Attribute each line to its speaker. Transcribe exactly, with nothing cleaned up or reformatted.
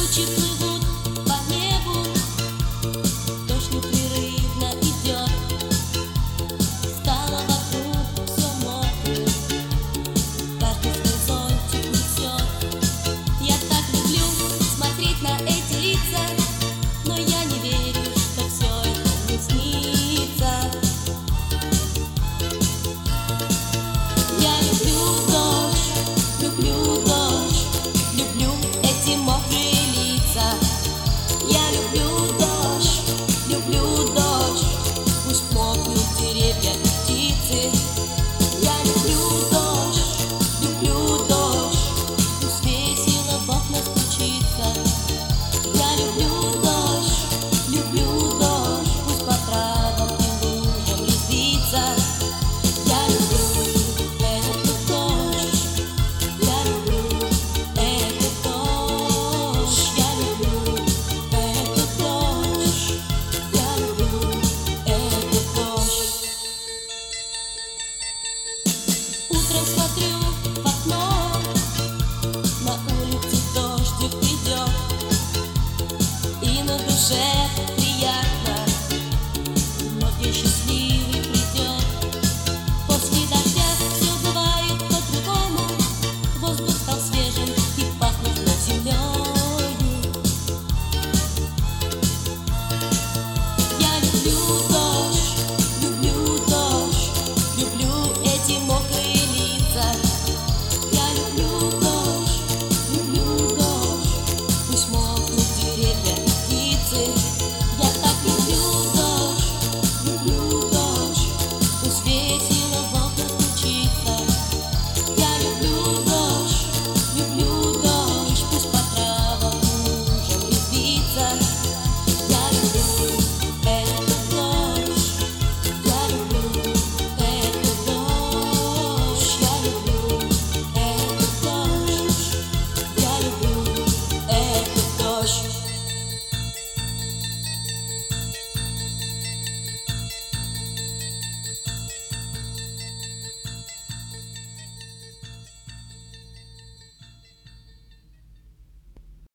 Speaker 1: Тучи плывут по небу, дождь непрерывно идет. Стало вокруг все мокрым, каждый свой зонтик несет. Я так люблю смотреть на эти лица, но я не верю, что все это не снится. Я люблю дождь, люблю дождь, люблю эти мокрые лица. Я люблю дождь, люблю дождь, пусть мокнут деревья и птицы. Я люблю дождь, люблю дождь, пусть весело в окна стучится.